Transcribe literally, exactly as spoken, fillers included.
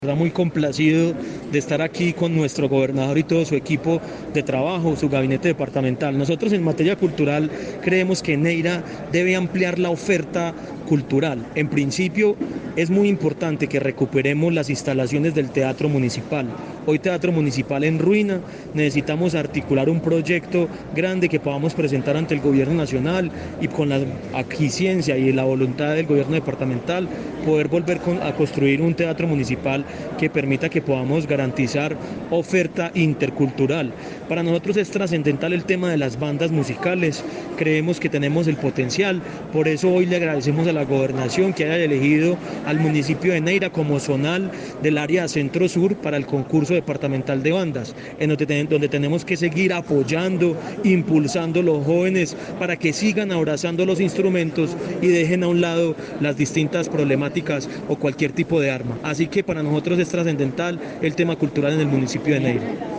Muy complacido de estar aquí con nuestro gobernador y todo su equipo de trabajo, su gabinete departamental. Nosotros en materia cultural creemos que Neira debe ampliar la oferta cultural. En principio es muy importante que recuperemos las instalaciones del Teatro Municipal. Hoy Teatro Municipal en ruina, necesitamos articular un proyecto grande que podamos presentar ante el gobierno nacional y con la aquiescencia y la voluntad del gobierno departamental poder volver a construir un teatro municipal que permita que podamos garantizar oferta intercultural. Para nosotros es trascendental el tema de las bandas musicales, creemos que tenemos el potencial, por eso hoy le agradecemos a la gobernación que haya elegido al municipio de Neira como zonal del área centro-sur para el concurso departamental de bandas, en donde, donde tenemos que seguir apoyando, impulsando a los jóvenes para que sigan abrazando los instrumentos y dejen a un lado las distintas problemáticas o cualquier tipo de arma. Así que para nosotros es trascendental el tema cultural en el municipio de Neira.